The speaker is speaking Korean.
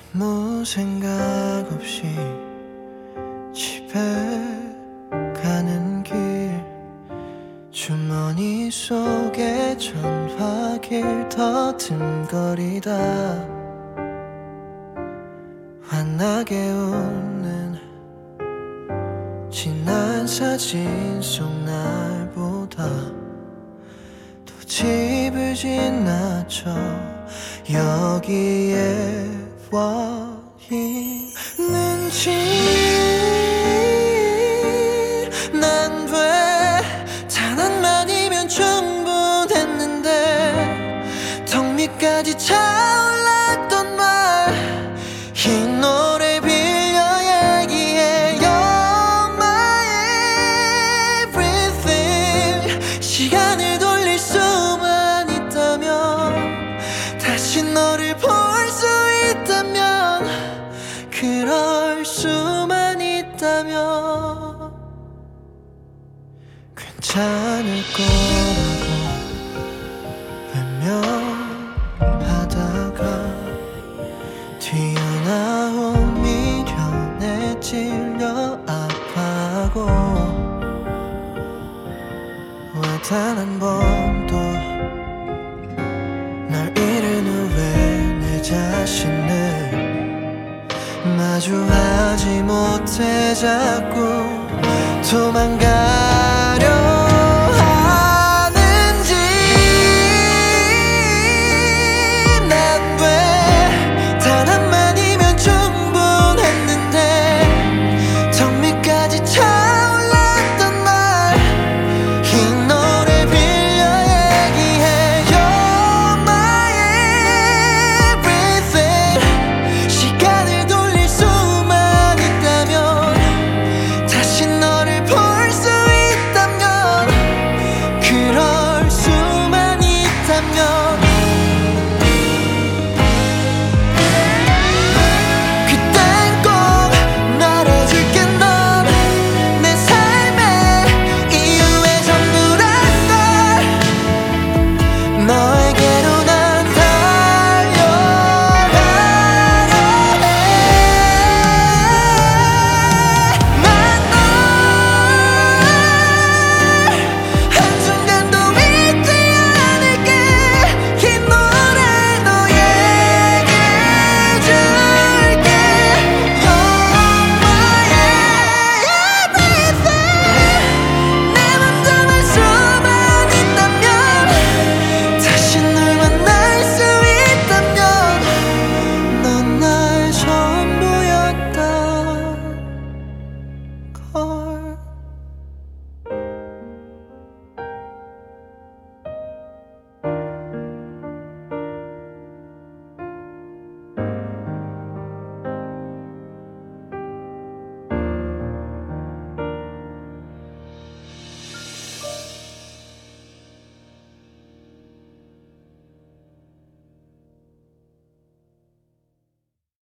아무 생각 없이 집에 가는 길, 주머니 속에 전화길 더듬거리다 환하게 웃는 지난 사진 속 날보다 또 집을 지나쳐 여기에 와 있는지 난 왜 단 한마디면 충분했는데 턱 밑까지 차올랐던 말 이 노래 빌려 얘기해 You're my everything. 시간을 돌릴 수만 있다면, 다시 너를 볼 수 있다면, 그럴 수만 있다면 괜찮을 거라고 외면하다가 튀어나온 미련에 찔려 아파하고 왜 단 한 번도 날 잃은 후에 내 자신을 마주하지 못해 자꾸 도망가려